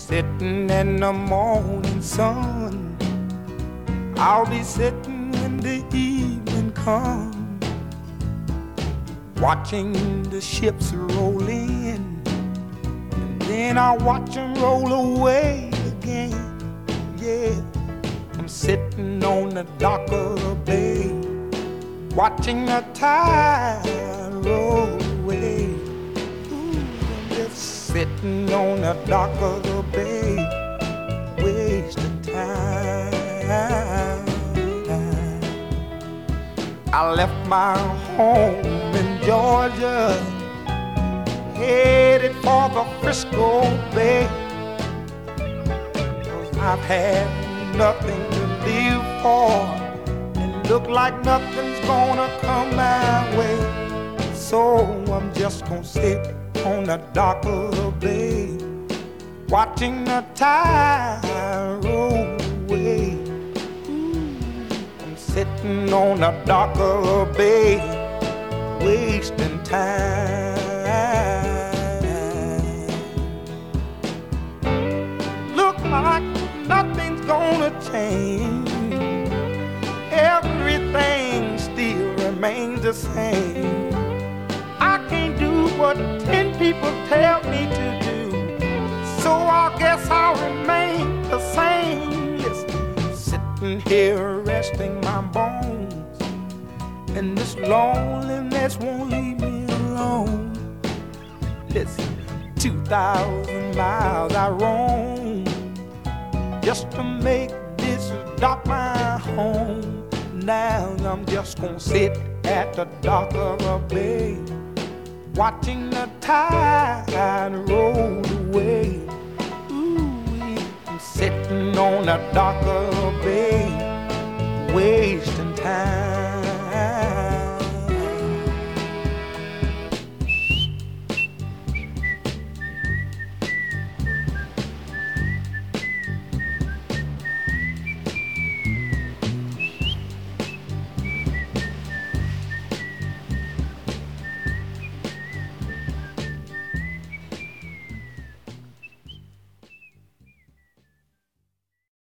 sitting in the morning sun. I'll be sitting when the evening comes, watching the ships roll in, and then I'll watch them roll away again. Yeah, I'm sitting on the dock of the bay, watching the tide roll away. Ooh, I'm just sitting on the dock of the bay, wasting time. I left my home in Georgia, headed for the Frisco Bay, 'cause I've had nothing to live for, and look like nothing's gonna come my way. So I'm just gonna sit on the dock of the bay, watching the tide roll away. I'm sitting on the dock of the bay, wasting time. Look like nothing's gonna change, everything still remains the same. I can't do what 10 people tell me to do, so I guess I'll remain the same. Listen, sitting here resting my bones, and this loneliness won't leave me alone. Listen, 2,000 miles I roam just to make this dock my home. Now I'm just gonna sit at the dock of the bay, watching the tide roll away. Ooh, I'm sitting on the dock of the bay, wasting time.